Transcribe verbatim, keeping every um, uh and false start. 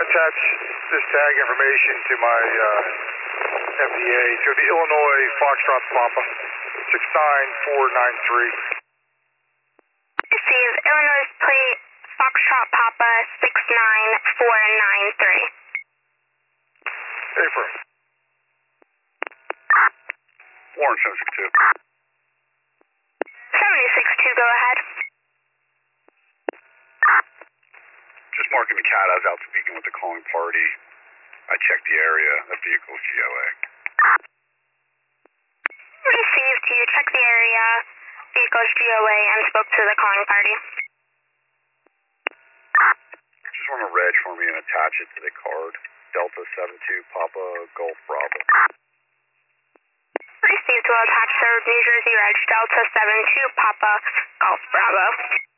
attach this tag information to my uh, M D A. It's going to be Illinois Foxtrot Papa six nine four nine three. Receive Illinois plate Foxtrot Papa six nine four nine three. Affirm. Warren seven six two. seventy six two, go ahead. Just marking the cat. I was out speaking with the calling party. I checked the area. That vehicle's G O A. Received. You checked the area, vehicle's G O A, and spoke to the calling party. Just want to reg for me and attach it to the card. Delta seven two Papa Golf Bravo. Received. Will attach the New Jersey Reg Delta seven two Papa Golf Bravo.